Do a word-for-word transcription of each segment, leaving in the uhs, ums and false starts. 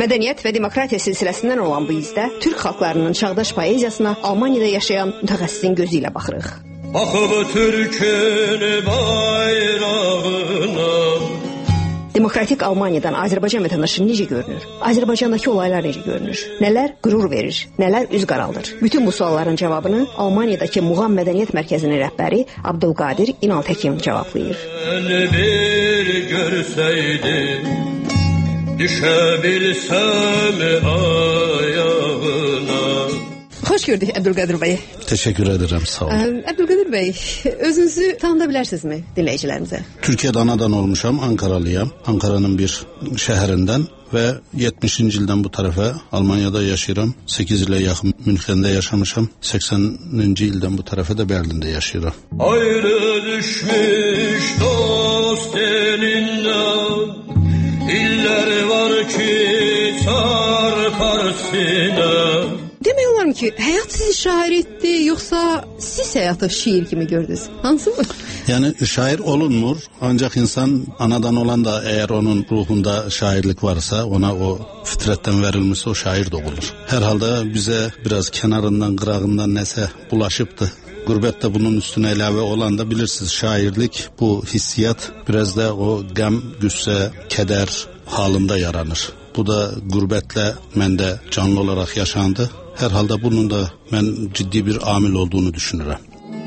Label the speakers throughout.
Speaker 1: Mədəniyyət və demokratiya silsiləsindən olan bu izdə Türk xalqlarının çağdaş poeziyasına Almaniyada yaşayan mütəxəssisin gözü ilə baxırıq. Baxıb Türkün bayrağına. Demokratik Almaniyadan Azərbaycan vətəndaşı necə görünür? Azərbaycandakı olaylar necə görünür? Nələr qürur verir, nələr üz qaraldır? Bütün bu sualların cavabını Almaniyadakı Muğam Mədəniyyət Mərkəzinin rəhbəri Abdülqadir İnaltəkin cavablayır. Bir görsəydim, düşə bilsəm ayağına. Hoş gördük Abdülqadir Bey.
Speaker 2: Teşekkür ederim, sağ olun.
Speaker 1: Abdülqadir Bey, özünüzü tanıdabilirsiniz dinleyicilerimize?
Speaker 2: Türkiye'de anadan olmuşam, Ankaralıyam. Ankara'nın bir şehrinden ve yetmişinci ilden bu tarafa Almanya'da yaşıyorum. sekiz ile yakın Münhen'de yaşamışam. sekseninci ilden bu tarafa da Berlin'de yaşıyorum. Ayrı düşmüş dost elinden, iller var ki çarpar sine.
Speaker 1: Demək olar mı ki, həyat sizi şair etdi, yoxsa siz həyatı şiir kimi gördünüz? Hansı mı?
Speaker 2: Yani şair olunmur, ancak insan anadan olan da eğer onun ruhunda şairlik varsa, ona o fitretten verilmişse o şair de olur. Herhalde bize biraz kenarından, kırağından nese bulaşıptı. Gurbette bunun üstüne ilave olan da bilirsiniz, şairlik, bu hissiyat biraz da o gəm, güsse, keder halinde yaranır. Bu da gurbetle mende canlı olarak yaşandı. Herhalde bunun da ben ciddi bir amil olduğunu düşünürüm.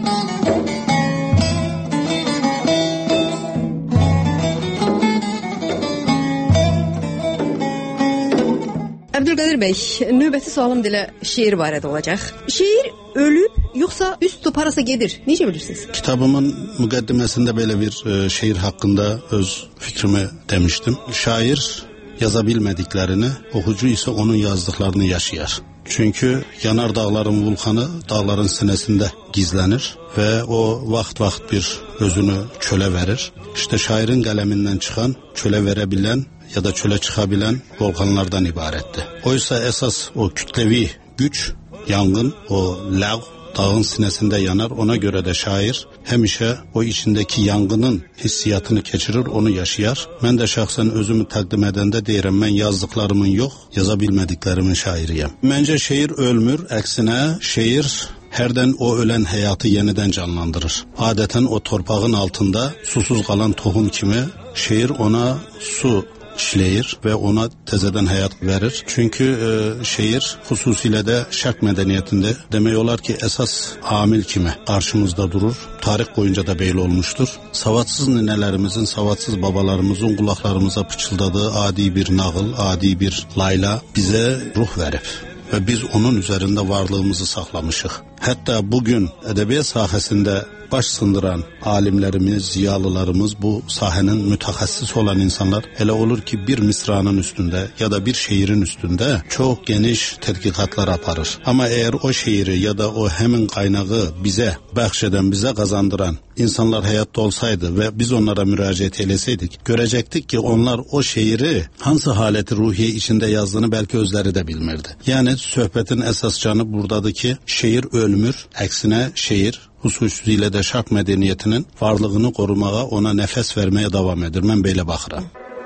Speaker 1: Abdülqadir Bey, növbəti sualım dilə şiir barədə olacaq. Şiir ölüb, yoxsa üst toparasa gedir? Necə bilirsiniz?
Speaker 2: Kitabımın müqəddiməsində belə bir e, şiir hakkında öz fikrimi demiştim. Şair yazabilmediklerini, okucu ise onun yazdıklarını yaşayar. Çünkü yanar dağların vulkanı dağların sinesinde gizlenir ve o vaxt vaxt bir özünü çöle verir. İşte şairin kaleminden çıkan, çöle verebilen ya da çöle çıkabilen volkanlardan ibaretti. Oysa esas o kütlevi güç, yangın, o lav dağın sinesinde yanar. Ona göre de şair hemişe o içindeki yangının hissiyatını geçirir, onu yaşayar. Ben de şahsen özümü takdim edende deyirəm, ben yazdıklarımın yok, yazabilmediklerimin şairiyim. Bence şiir ölmür, aksine şiir herden o ölen hayatı yeniden canlandırır. Adeten o torpağın altında susuz kalan tohum kimi şiir ona su işleyir ve ona tezeden hayat verir. Çünkü e, şiir hususiyle de şark medeniyetinde demeyorlar ki esas amil kimi karşımızda durur. Tarih boyunca da böyle olmuştur. Savatsız ninelerimizin, savatsız babalarımızın kulaklarımıza pıçıldadığı adi bir nağıl, adi bir layla bize ruh verip ve biz onun üzerinde varlığımızı saklamışık. Hatta bugün edebiyat sahasında baş sındıran alimlerimiz, ziyalılarımız, bu sahenin mütehassıs olan insanlar hele olur ki bir misranın üstünde ya da bir şiirin üstünde çok geniş tetkikatlar yaparır. Ama eğer o şiiri ya da o hemin kaynağı bize bahşeden, bize kazandıran insanlar hayatta olsaydı ve biz onlara müracaat eyleseydik, görecektik ki onlar o şiiri hansı haleti ruhiye içinde yazdığını belki özleri de bilmirdi. Yani söhbetin esas canı buradadır ki şiir ölmür, aksine şiir hususiyle de şark medeniyetinin varlığını korumaya, ona nefes vermeye devam edir. Ben böyle bakıram.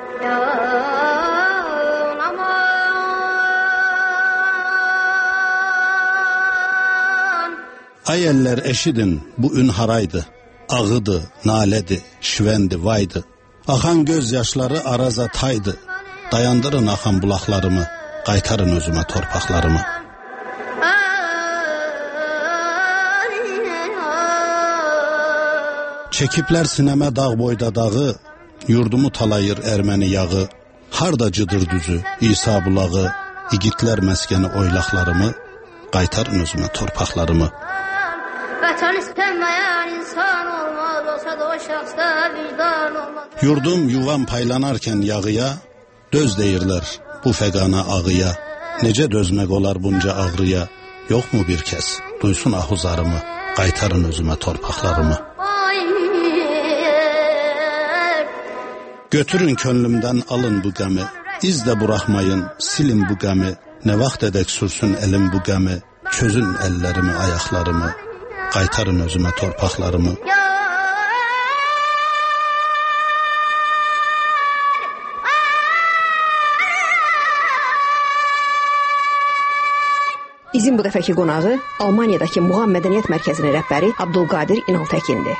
Speaker 2: Ay eller eşidin, bu ün haraydı, ağıdı, naledi, şivendi, vaydı. Akan gözyaşları araza taydı, dayandırın akan bulaklarımı, qaytarın özüme torpaklarımı. Çekipler sineme dağ boyda dağı, yurdumu talayır Ermeni yağı. Harda cıdır düzü, İsa bulağı, igitler meskeni oylaklarımı, qaytarın özüme torpaklarımı. Vatan istenmeyen insan olmaz, olsa da o şahsta vicdan olmaz. Yurdum yuvam paylanarken yağıya, döz deyirler bu fegana ağıya. Nece dözmek olar bunca ağrıya, yok mu bir kez duysun ahuzarımı, qaytarın özüme torpaklarımı. Götürün könlümden alın bu gemi, iz de bırakmayın, silin bu gemi. Ne vaxt edek sürsün elim bu gemi, çözün ellerimi, ayaklarımı, qaytarın özüme torpaklarımı.
Speaker 1: Bizim bu dəfəki qonağı Almaniyadakı Muğam Mədəniyyət Mərkəzinin rəhbəri Abdulqadir İnaltəkindir.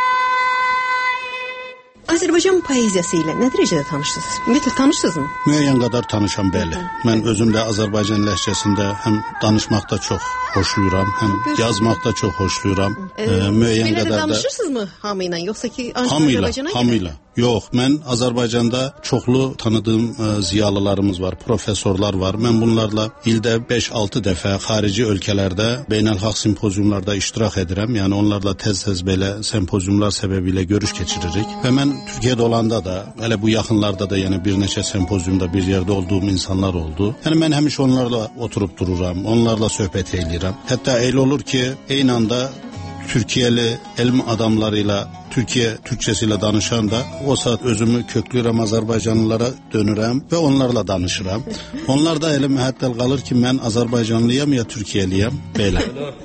Speaker 1: Azərbaycan poeziyası ilə nə dərəcədə tanışsınız? Ümumiyyətlə tanışsınızmı?
Speaker 2: Müəyyən qədər tanışam, bəli. Mən özüm də Azərbaycan ləhcəsində həm danışmaqda çox xoşluyuram, həm yazmaqda çox xoşluyuram. E, müəyyən qədər də
Speaker 1: danışırsınızmı hamı ilə, yoxsa ki ancaq
Speaker 2: hamıyla,
Speaker 1: Azərbaycana
Speaker 2: hamıyla. Yox, mən Azərbaycanda çoxlu tanıdığım e, ziyalılarımız var, professorlar var. Mən bunlarla ildə beş altı dəfə xarici ölkələrdə beynəlxalq simpoziumlarda iştirak edirəm. Yəni onlarla tez-tez belə simpoziumlar səbəbilə görüş keçiririk. Və mən Türkiyədə olanda da, hələ bu yaxınlarda da yəni bir neçə sempoziumda bir yerdə olduğum insanlar oldu. Yəni mən həmişə onlarla oturub dururam, onlarla söhbət edirəm. Hətta elə olur ki, eyni anda Türkiyəli elm adamlarıyla Türkiyə türkçəsi ilə danışanda o saat özümü köklürəm, Azərbaycanlılara dönürəm və onlarla danışıram. Onlar da elə mühəttəl qalır ki, mən Azərbaycanlıyam ya Türkiyəliyəm, belə.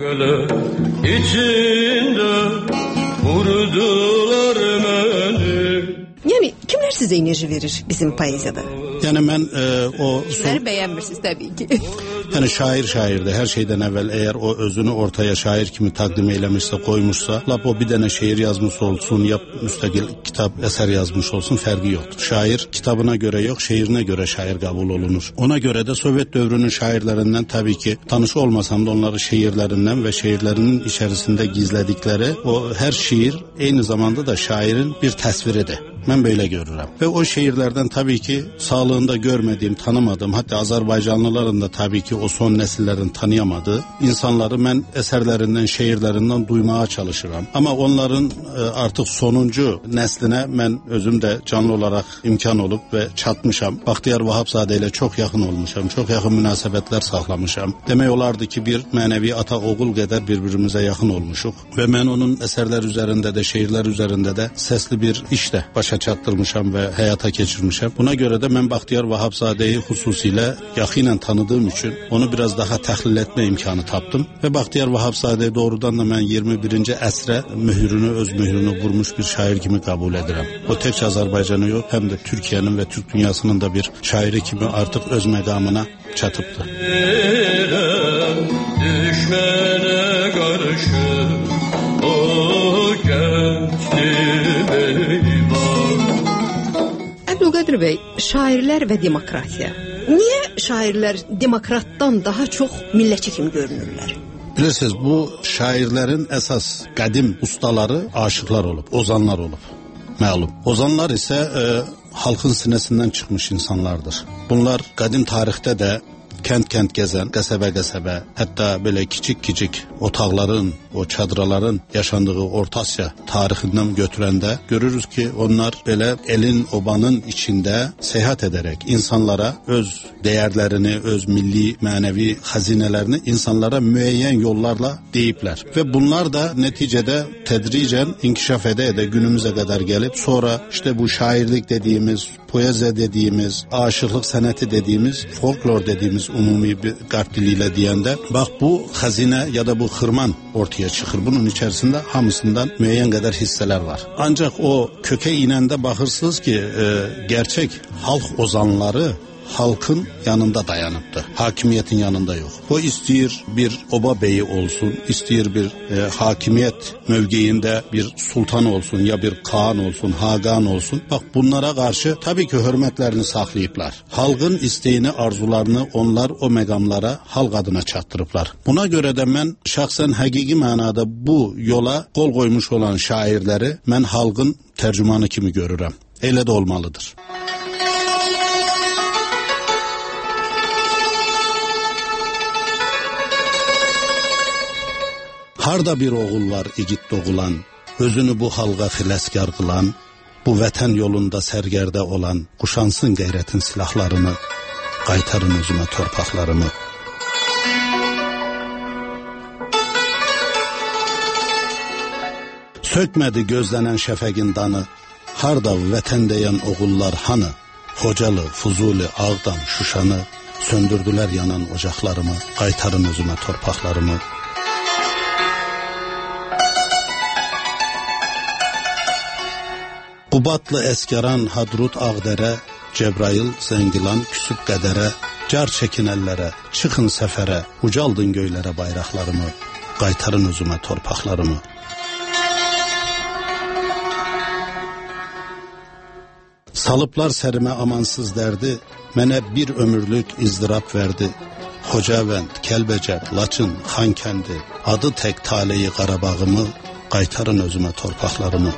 Speaker 2: İçində vurdular məni.
Speaker 1: Yəni kimlər sizə enerji verir bizim poeziyada?
Speaker 2: Yəni mən e, o
Speaker 1: Sizləri bəyənmirsiniz təbii ki.
Speaker 2: Yəni şair şairdir. Hər şeydən əvvəl əgər o özünü ortaya şair kimi təqdim eləmişsə, qoymuşsa, lap o bir dənə şeir yazmış olsun, ya müstəqil kitab əsər yazmış olsun, fərqi yoxdur. Şair kitabına görə yox, şeirinə görə şair qəbul olunur. Ona görə də Sovet dövrünün şairlərindən təbii ki, tanış olmasam da onları şeirlərindən və şeirlərinin içərisində gizlədikləri o hər şeir eyni zamanda da şairin bir təsviridir. Mən belə görürəm. Və o şeirlərdən təbii ki, sağlığında görmədiyim, tanımadığım, hətta Azərbaycanlıların da təbii ki, o son nəsillərin tanıyamadığı insanları mən əsərlərindən, şeirlərindən duymağa çalışıram. Amma onların ə, artıq sonuncu nəslinə mən özüm də canlı olaraq imkan olub və çatmışam. Baxtiyar Vahabzadə ilə çox yaxın olmuşam, çox yaxın münasibətlər saxlamışam. Demək olardı ki, bir mənəvi ata-oğul qədər bir-birimizə yaxın olmuşuq. Və mən onun əsərlər üzərində də, şeirlər üzərində də səsli bir iş də başa çatdırmışam və həyata keçirmişəm. Buna görə də mən Baxtiyar Vahabzadəyi xüsusilə yaxinen tanıdığım üçün onu biraz daha təhlil etmə imkanı tapdım və Baxtiyar Vahabzadəyi doğrudan da mən iyirmi birinci əsrə mührünü, öz mührünü vurmuş bir şair kimi qəbul edirəm. O təkcə Azərbaycanı yox, həm də Türkiyənin və Türk dünyasının da bir şairi kimi artıq öz məqamına çatıbdır. Düşmənə qarşı o
Speaker 1: Abdulqadir bəy, şairlər və demokratiya. Niyə şairlər demokratdan daha çox millətçi kimi görünürlər?
Speaker 2: Bilirsiniz, bu şairlərin əsas qədim ustaları aşıqlar olub, ozanlar olub. Məlum. Ozanlar isə e, xalqın sinəsindən çıxmış insanlardır. Bunlar qədim tarixdə də kənd-kənd gəzən, qəsəbə-qəsəbə, hətta belə kiçik-kiçik otaqların, o çadraların yaşandığı Orta Asiya tarixindən götürəndə görürüz ki, onlar belə elin, obanın içində səyahət edərək insanlara öz dəyərlərini, öz milli, mənəvi xəzinələrini insanlara müəyyən yollarla deyiblər. Və bunlar da nəticədə tədricən inkişaf edə-edə günümüzə qədər gəlib, sonra işte bu şairlik dediyimiz, poeziya dediyimiz, aşıqlıq sənəti dediyimiz, folklor dediyimiz umumi bir qart dili ilə deyəndə, bax bu xəzinə ya da bu xırman ortaya çıxır. Bunun içərisində hamısından müəyyən qədər hissələr var. Ancaq o kökə inəndə baxırsınız ki, e, gerçək xalq ozanları halkın yanında dayanıbdır. Hakimiyyətin yanında yox. O istəyir bir oba beyi olsun, istəyir bir e, hakimiyyət mövqeyində bir sultan olsun, ya bir kaan olsun, hagan olsun. Bax bunlara qarşı tabii ki hörmətlərini saxlayıblar. Halqın istəyini, arzularını onlar o məqamlara xalq adına çatdırıblar. Buna görə də mən şəxsən həqiqi mənada bu yola qol qoymuş olan şairləri mən xalqın tərcümanı kimi görürəm. Elə də olmalıdır. Harda bir oğul var igid doğulan, özünü bu xalqa xiləskar qılan, bu vətən yolunda sərgərdə olan, quşansın qeyrətin silahlarını, qaytarın özümə torpaqlarımı. Sökmədi gözlənən şəfəqin danı, harda vətən deyən oğullar hanı, Xocalı, Fuzuli, Ağdam, Şuşanı, söndürdülər yanan ocaqlarımı, qaytarın özümə torpaqlarımı. Qubatlı Əskəran, Hadrut, Ağdərə, Cəbrayıl, Zəngilan, Küsüb Qədərə, car çekin əllərə, çıxın səfərə, ucaldın göylərə bayraqlarımı, qaytarın özümə torpaqlarımı. Salıblar sərimə amansız dərdi, mənə bir ömürlük izdirab verdi. Xocavənd, Kəlbəcər, Laçın, Xankəndi, adı tək taleyi Qarabağımı, qaytarın özümə torpaqlarımı.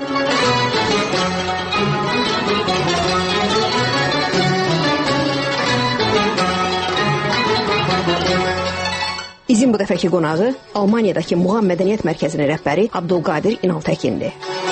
Speaker 1: İzin bu dəfəki qonağı Almaniyadakı Muğam Mədəniyyət Mərkəzinin rəhbəri Abdülqadir İnaltəkindir.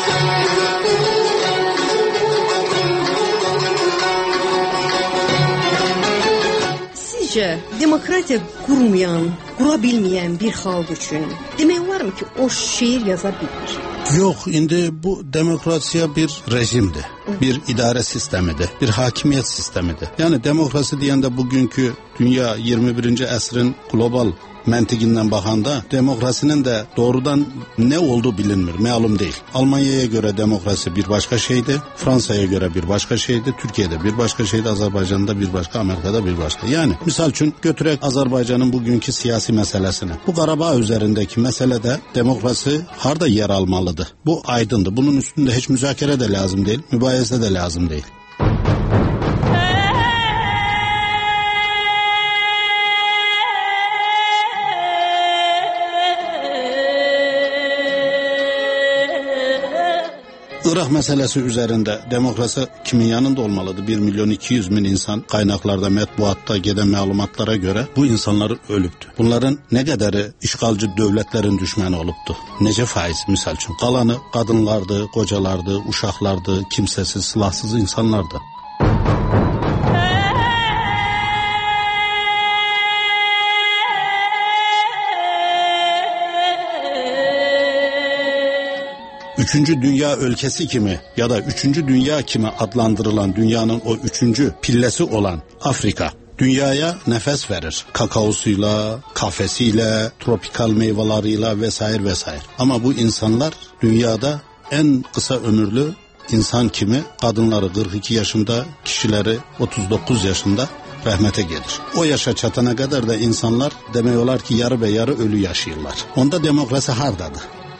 Speaker 1: Sizcə, demokratiya qurmayan, qura bilməyən bir xalq üçün demək olarmı ki, o şeir yaza bilir?
Speaker 2: Yox, indi bu demokrasiya bir rejimdir, bir idarə sistemidir, bir hakimiyyət sistemidir. Yəni demokrasi deyəndə bugünkü dünya iyirmi birinci əsrin qlobal məntiqindən baxanda demokrasinin də doğrudan nə oldu bilinmir, məlum deyil. Almaniyaya görə demokrasi bir başqa şeydir, Fransaya görə bir başqa şeydir, Türkiyədə bir başqa şeydir, Azərbaycanda bir başqa, Amerikada bir başqa. Yəni misal üçün götürək Azərbaycanın bugünkü siyasi məsələsini. Bu Qarabağ üzərindəki məsələdə demokrasi harda yer almalıdır? Bu aydındır. Bunun üstündə heç müzakirə də lazım deyil, mübahisə də lazım deyil. İraq məsələsi üzərində demokrasi kimin yanında olmalıdır? bir milyon iki yüz min insan qaynaqlarda, mətbuatda gedən məlumatlara görə bu insanlar ölübdür. Bunların nə qədəri işğalcı dövlətlərin düşməni olubdur? Necə faiz misal üçün? Qalanı qadınlardır, qocalardır, uşaqlardır, kimsəsiz, silahsız insanlardır. Üçüncü dünya ölkəsi kimi ya da üçüncü dünya kimi adlandırılan dünyanın o üçüncü pilləsi olan Afrika dünyaya nəfəs verir. Kakaosuyla, kafesiyle, tropikal meyvelarıyla vesaire vesaire. Ama bu insanlar dünyada en kısa ömürlü insan kimi kadınları kırk iki yaşında, kişileri otuz dokuz yaşında rəhmətə gedir. O yaşa çatana kadar da insanlar demək olar ki yarı ve yarı ölü yaşayırlar. Onda demokrasi hardadır?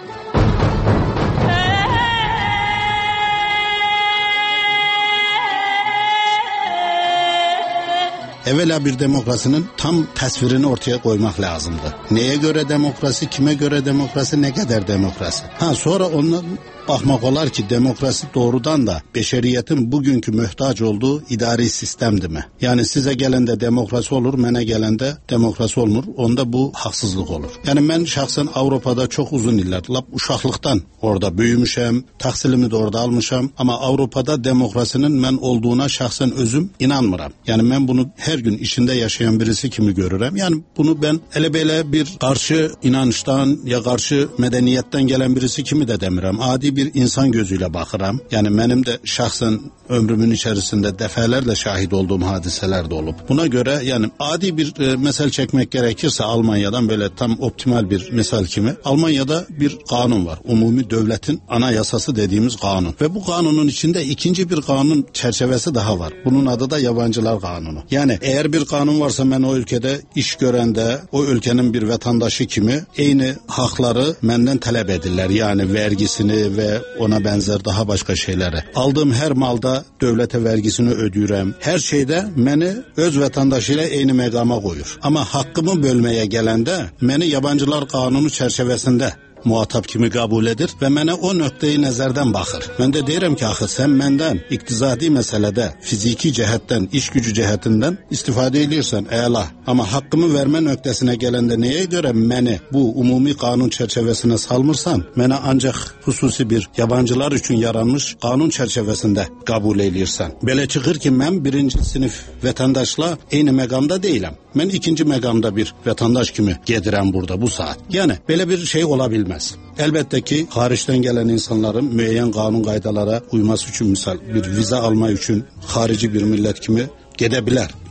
Speaker 2: Evvela bir demokrasinin tam təsvirini ortaya koymak lazımdı. Neye göre demokrasi, kime göre demokrasi, ne kadar demokrasi? Ha sonra ondan baxmaq olar ki demokrasi doğrudan da beşeriyetin bugünkü möhtac olduğu idari sistemdir mi? Yani size gelende demokrasi olur, mənə gelende demokrasi olmur. Onda bu haksızlık olur. Yani ben şahsen Avrupa'da çok uzun iller, lap uşaqlıqdan orada büyümüşəm, tahsilimi de orada almışam. Ama Avrupa'da demokrasinin ben olduğuna şahsen özüm inanmıram. Yani ben bunu her gün içinde yaşayan birisi kimi görürəm. Yani bunu ben elə belə bir karşı inançtan ya karşı medeniyetten gelen birisi kimi de demirəm. Adi bir insan gözüyle bakıram. Yani benim de şahsen ömrümün içerisinde dəfələrlə şahit olduğum hadiseler de olup. Buna göre yani adi bir e, mesel çekmek gerekirse Almanya'dan böyle tam optimal bir mesel kimi. Almanya'da bir kanun var. Umumi devletin anayasası dediğimiz kanun. Ve bu kanunun içinde ikinci bir kanun çerçevesi daha var. Bunun adı da yabancılar kanunu. Yani eğer bir kanun varsa ben o ülkede iş görende o ülkenin bir vatandaşı kimi eyni hakları menden talep edirlər. Yani vergisini ve ona benzer daha başka şeyleri. Aldığım her malda devlete vergisini ödəyirəm. Her şeyde beni öz vatandaşıyla eyni məqama koyur. Ama hakkımı bölmeye gelende beni yabancılar kanunu çerçevesinde muhatap kimi kabul edir ve mənə o nöqteyi nəzərdən baxır. Mən də deyirəm ki, axı sən məndən iqtisadi məsələdə, fiziki cəhətdən, iş gücü cəhətindən istifadə edirsən, əla. Amma haqqımı vermə nöqtəsinə gələndə nəyə görə məni bu umumi qanun çərçivəsinə salmırsan, mənə ancaq xüsusi bir yabancılar üçün yaranmış qanun çərçivəsində kabul edirsən. Belə çıxır ki, mən birinci sinif vətəndaşla eyni məqamda deyiləm. Mən ikinci məqamda bir vətəndaş kimi gedirəm burada bu saat. Yəni, belə bir şey ola bilməz. Elbette ki hariçten gelen insanların müeyyen kanun qaydalara uyması için misal bir vize alma için harici bir millet kimi gedebilir.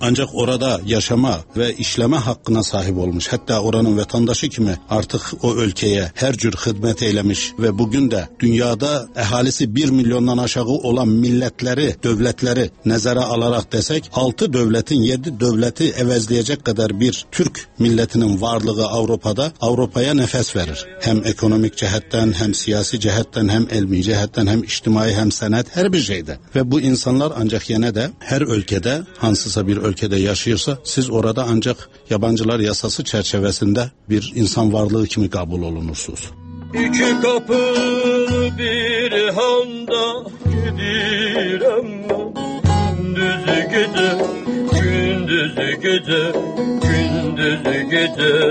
Speaker 2: ancak orada yaşama ve işleme hakkına sahip olmuş. Hatta oranın vatandaşı kimi artık o ülkeye her cür hizmet eylemiş ve bugün de dünyada ehalisi bir milyondan aşağı olan milletleri, devletleri nezara alarak desek altı devletin yedi devleti evezleyecek kadar bir Türk milletinin varlığı Avrupa'da Avrupa'ya nefes verir. Hem ekonomik cihetten hem siyasi cihetten hem ilmi cihetten hem içtimai hem sanat her bir şeyde. Ve bu insanlar ancak yine de her ülkede hansısa bir ülkede yaşıyorsa siz orada ancak yabancılar yasası çerçevesinde bir insan varlığı kimi kabul olunursunuz.
Speaker 3: İki kapılı bir handa gidirem gündüz gece, gündüz gece, gündüz gece.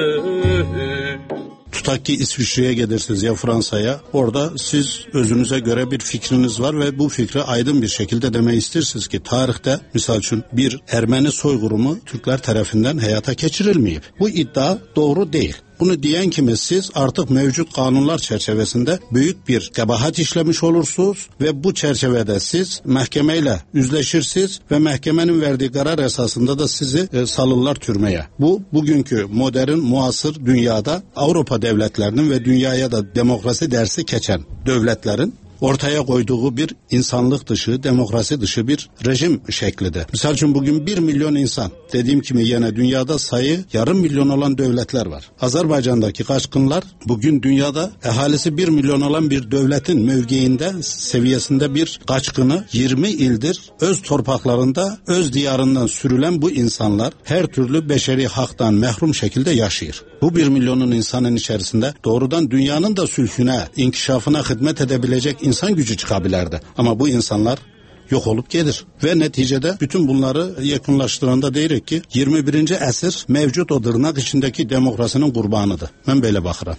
Speaker 2: Tutak ki İsviçre'ye gelirsiniz ya Fransa'ya, orada siz özünüze göre bir fikriniz var ve bu fikri aydın bir şekilde demeyi istersiniz ki tarihte misal için bir Ermeni soygurumu Türkler tarafından hayata geçirilmeyip. Bu iddia doğru değil. Bunu diyen kimi siz artık mevcut kanunlar çerçevesinde büyük bir kabahat işlemiş olursunuz ve bu çerçevede siz mahkemeyle yüzleşirsiniz ve mahkemenin verdiği karar esasında da sizi e, salırlar türmeye. Bu bugünkü modern muasır dünyada Avrupa devletlerinin ve dünyaya da demokrasi dersi geçen devletlerin ortaya koyduğu bir insanlık dışı, demokrasi dışı bir rejim şeklidir. Misal için bugün bir milyon insan, dediğim gibi yine dünyada sayı yarım milyon olan devletler var. Azerbaycan'daki kaçkınlar bugün dünyada ehalisi bir milyon olan bir devletin mevkiinde, seviyesinde bir kaçkını yirmi ildir öz torpaklarında, öz diyarından sürülen bu insanlar her türlü beşeri haktan mehrum şekilde yaşıyor. Bu bir milyonun insanın içerisinde doğrudan dünyanın da sülhüne, inkişafına hizmet edebilecek insan gücü çıkabilirdi. Ama bu insanlar yok olup gelir. Ve neticede bütün bunları yakınlaştıranda deyirik ki yirmi birinci əsr mevcut o dırnak içindeki demokrasinin kurbanıdır. Ben böyle bakıram.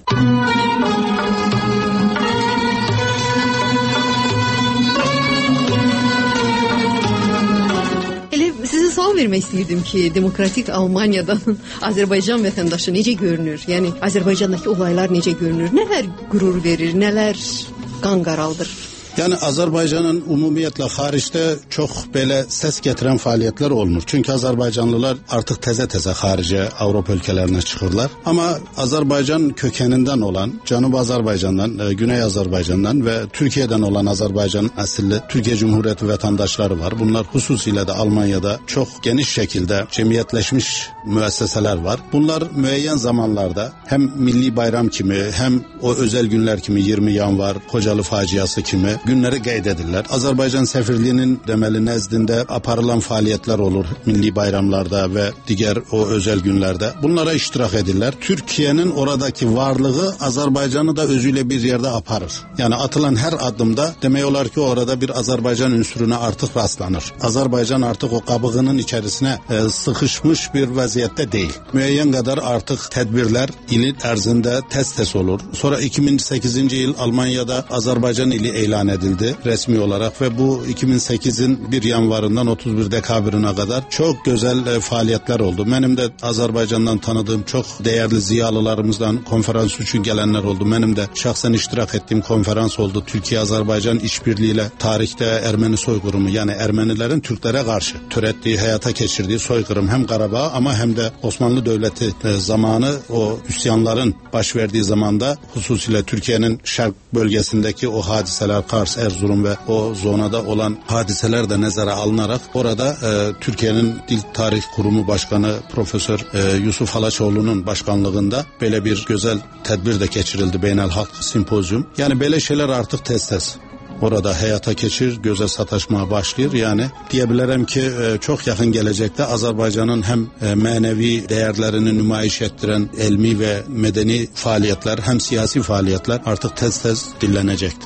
Speaker 1: Sual vermək istəyirdim ki, demokratik Almaniyadan Azərbaycan vətəndaşı necə görünür? Yəni Azərbaycandakı olaylar necə görünür? Nələr qürur verir, nələr qan qaraldır?
Speaker 2: Yani Azerbaycan'ın umumiyetle hariçte çok böyle ses getiren faaliyetler olmuş. Çünkü Azerbaycanlılar artık teze teze harice Avrupa ülkelerine çıkırlar. Ama Azerbaycan kökeninden olan, Canub Azerbaycan'dan, Güney Azerbaycan'dan ve Türkiye'den olan Azerbaycan asilli Türkiye Cumhuriyeti vatandaşları var. Bunlar hususiyle de Almanya'da çok geniş şekilde cemiyetleşmiş müesseseler var. Bunlar müeyyen zamanlarda hem milli bayram kimi hem o özel günler kimi yirmi Yanvar, Kocalı faciası kimi günleri qeydedirlər. Azerbaycan Sefirliğinin demeli nezdinde aparılan faaliyetler olur milli bayramlarda ve diğer o özel günlerde. Bunlara iştirak edirlər. Türkiye'nin oradaki varlığı Azerbaycan'ı da özüyle bir yerde aparır. Yani atılan her adımda demeyorlar ki orada bir Azerbaycan ünsürüne artık rastlanır. Azerbaycan artık o kabığının içerisine e, sıkışmış bir vaziyette değil. Müeyyen kadar artık tedbirler ili erzinde tez tez olur. Sonra iki bin sekizinci yıl Almanya'da Azerbaycan ili ilan edildi resmi olarak ve bu iki bin sekizin bir yanvarından otuz bir dekabirine kadar çok güzel e, faaliyetler oldu. Benim de Azerbaycan'dan tanıdığım çok değerli ziyalılarımızdan konferans için gelenler oldu. Benim de şahsen iştirak ettiğim konferans oldu. Türkiye-Azerbaycan işbirliğiyle tarihte Ermeni soykırımı, yani Ermenilerin Türklere karşı türettiği, hayata geçirdiği soykırım hem Karabağ ama hem de Osmanlı Devleti e, zamanı o isyanların baş verdiği zamanda hususiyle Türkiye'nin şark bölgesindeki o hadiseler, Kars, Erzurum ve o zonada olan hadiseler de nezara alınarak orada e, Türkiye'nin Dil Tarih Kurumu Başkanı Profesör e, Yusuf Halaçoğlu'nun başkanlığında böyle bir güzel tedbir de geçirildi, Beynelhalk Simpozyum. Yani böyle şeyler artık tez tez orada hayata geçir, göze sataşmaya başlıyor. Yani diyebilirim ki e, çok yakın gelecekte Azerbaycan'ın hem e, manevi değerlerini nümayiş ettiren ilmi ve medeni faaliyetler hem siyasi faaliyetler artık tez tez dillenecektir.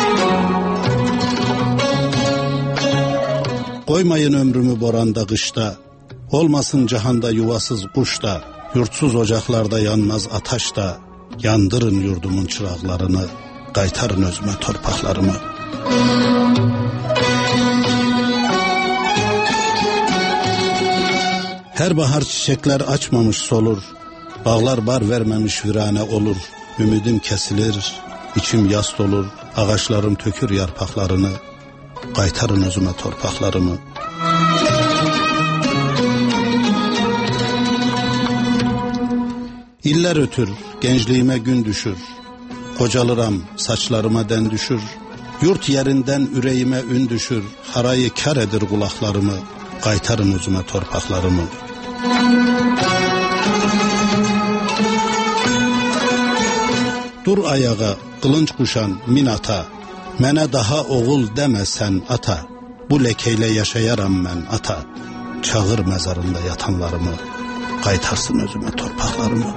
Speaker 2: Koymayın ömrümü boranda kışta, olmasın cihanda yuvasız kuşta, yurtsuz ocaklarda yanmaz ataş da, yandırın yurdumun çıraqlarını, qaytarın özüme torpaqlarımı. Her bahar çiçekler açmamış solur, bağlar bar vermemiş virane olur, ümidim kesilir, içim yas dolur, ağaçlarım tökür yarpaqlarını, qaytarın özüme torpaqlarımı. İller ötür, gençliğime gün düşür. Kocalıram, saçlarıma den düşür. Yurt yerinden üreğime ün düşür. Harayı kar edir kulaklarımı. Qaytarın özüme torpaqlarımı. Dur ayağa, qılınç quşan min ata. Mənə daha oğul demə sən ata. Bu lekeyle yaşayaram mən ata. Çağır mezarında yatanlarımı. Qaytarsın özüme torpaqlarımı.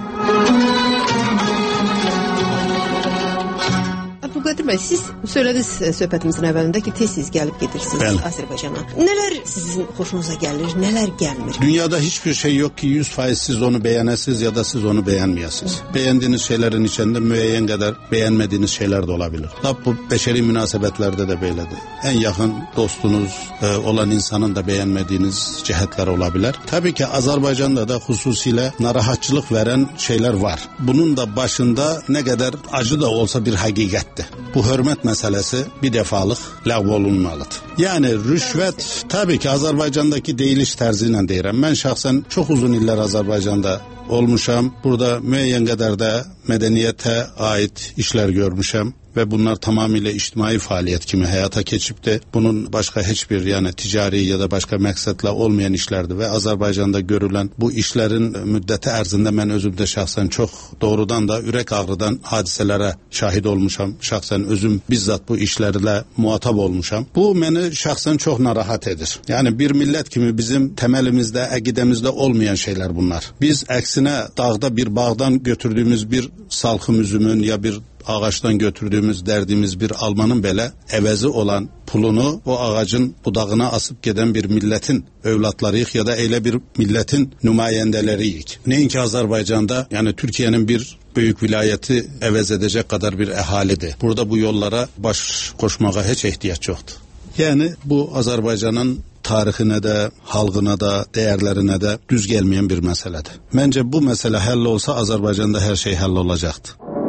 Speaker 1: Abdülqadir bəy, siz söylədiniz söhbətimizin əvvəlində ki, tez-tez gəlib gedirsiniz Bəli. Azərbaycana. Nələr sizin xoşunuza gəlir, nələr gəlmir?
Speaker 2: Dünyada hiçbir şey yok ki yüz faiz siz onu beğenesiniz ya da siz onu beğenmeyesiniz. Beğendiğiniz şeylerin içinde müeyyen kadar beğenmediğiniz şeyler de olabilir. Tabi bu beşeri münasebetlerde de böyledir. En yakın dostunuz e, olan insanın da beğenmediğiniz cihetler olabilir. Tabii ki Azerbaycan'da da hususiyle narahatçılık veren şeyler var. Bunun da başında ne kadar acı da olsa bir hakikattir. Bu hürmet meselesi bir defalık lağvolunmalıdır. Yani rüşvet tabii ki Azerbaycan'daki deyiliş terziyle deyirəm. Ben şahsen çok uzun iller Azerbaycan'da olmuşam. Burada müeyyen kadar da medeniyete ait işler görmüşəm. Ve bunlar tamamıyla içtimai faaliyet kimi hayata geçip de bunun başka hiçbir yani ticari ya da başka maksatla olmayan işlerdi ve Azerbaycan'da görülen bu işlerin müddeti erzinde ben özümde şahsen çok doğrudan da ürek ağrıdan hadiselere şahit olmuşam. Şahsen özüm bizzat bu işlerle muhatap olmuşam. Bu beni şahsen çok narahat edir. Yani bir millet kimi bizim temelimizde, egidemizde olmayan şeyler bunlar. Biz aksine dağda bir bağdan götürdüğümüz bir salkım üzümün ya bir ağaçtan götürdüğümüz derdimiz bir almanın bile evezi olan pulunu o ağacın budağına asıp giden bir milletin evlatlarıyık ya da öyle bir milletin nümayendeleriyik. Neyinki Azerbaycan'da yani Türkiye'nin bir büyük vilayeti evez edecek kadar bir ehalidir. Burada bu yollara baş koşmaya hiç ihtiyaç yoktu. Yani bu Azerbaycan'ın tarihine de, halkına da, değerlerine de düz gelmeyen bir meseledir. Bence bu mesele hallolsa Azerbaycan'da her şey hallolacaktı.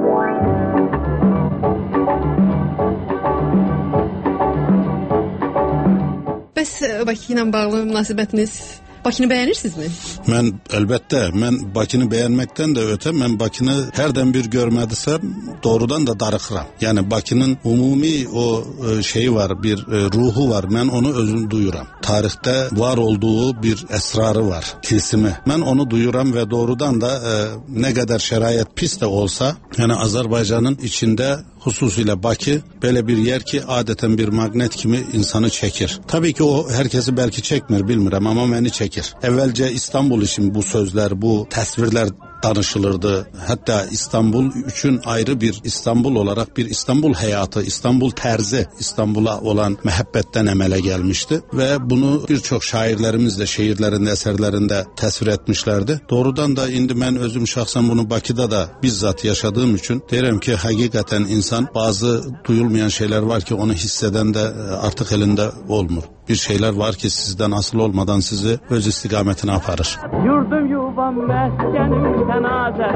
Speaker 1: Bəs Bakı ilə bağlı münasibətiniz, Bakını bəyənirsinizmi?
Speaker 2: Mən əlbəttə, mən Bakını bəyənməkdən də ötə, mən Bakını hərdən bir görmədisəm doğrudan da darıxıram. Yəni Bakının umumi o şeyi var, bir ruhu var. Mən onu özüm duyuram. Tarixdə var olduğu bir esrarı var, tilsimi. Mən onu duyuram və doğrudan da e, nə qədər şərait pis də olsa, yəni Azərbaycanın içində hususiyle Bakı böyle bir yer ki adeten bir magnet kimi insanı çekir. Tabii ki o herkesi belki çekmir bilmirəm ama beni çekir. Evvelce İstanbul için bu sözler, bu tasvirler danışılırdı. Hatta İstanbul üçün ayrı bir İstanbul olarak bir İstanbul hayatı, İstanbul terzi, İstanbul'a olan məhəbbətten emele gelmişti. Ve bunu birçok şairlerimiz de şiirlerinde, eserlerinde tasvir etmişlerdi. Doğrudan da indi ben özüm şahsen bunu Bakı'da da bizzat yaşadığım için derim ki hakikaten insan bazı duyulmayan şeyler var ki onu hisseden de artık elinde olmur. Bir şeyler var ki sizden asıl olmadan sizi öz istikametine aparır.
Speaker 4: Yurdum yuvam meskenim sen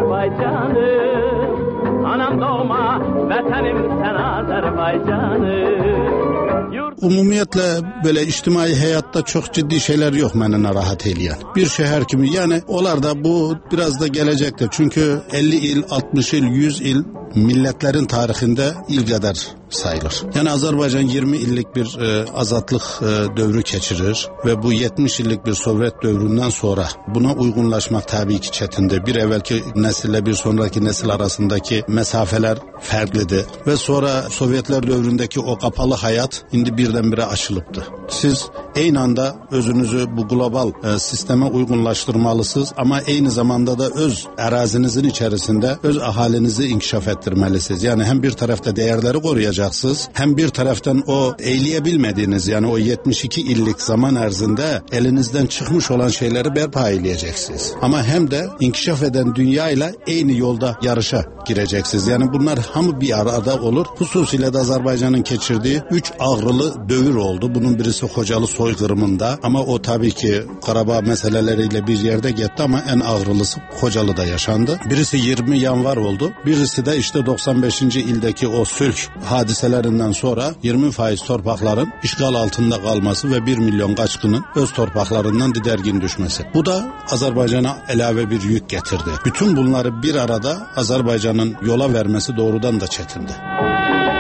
Speaker 4: Azerbaycanım, anam doğma vatanım sen Azerbaycanım.
Speaker 2: Umumiyetle böyle içtimai hayatta çok ciddi şeyler yok beni narahat eyleyen. Bir şehir kimi yani onlar da bu biraz da gelecektir. Çünkü elli il, altmış il, yüz il milletlerin tarihinde il kadar sayılır. Yani Azerbaycan yirmi illik bir e, azatlık e, dövrü geçirir ve bu yetmiş illik bir Sovyet dövründen sonra buna uygunlaşmak tabii ki çetindir. Bir evvelki nesille bir sonraki nesil arasındaki mesafeler farklıdır ve sonra Sovyetler dövründeki o kapalı hayat indi birdenbire açılıptı. Siz aynı anda özünüzü bu global e, sisteme uygunlaştırmalısınız ama aynı zamanda da öz arazinizin içerisinde öz ahalinizi inkişaf ettirmelisiniz. Yani hem bir tarafta değerleri koruyacaksınız hem bir taraftan o eyleyebilmediğiniz yani o yetmiş iki illik zaman erzinde elinizden çıkmış olan şeyleri berpa eyleyeceksiniz. Ama hem de inkişaf eden dünyayla aynı yolda yarışa gireceksiniz. Yani bunlar hamı bir arada olur. Hususiyle de Azerbaycan'ın geçirdiği üç ağrılı dövür oldu. Bunun birisi Hocalı soy soykırımında, ama o tabii ki Karabağ meseleleriyle bir yerde gitti ama en ağırlısı Kocalı'da yaşandı. Birisi yirmi yanvar oldu. Birisi de işte doksan beşinci ildeki o sulh hadiselerinden sonra yirmi faiz torpakların işgal altında kalması ve bir milyon kaçkının öz torpaklarından didergin düşmesi. Bu da Azerbaycan'a ilave bir yük getirdi. Bütün bunları bir arada Azerbaycan'ın yola vermesi doğrudan da çetindi.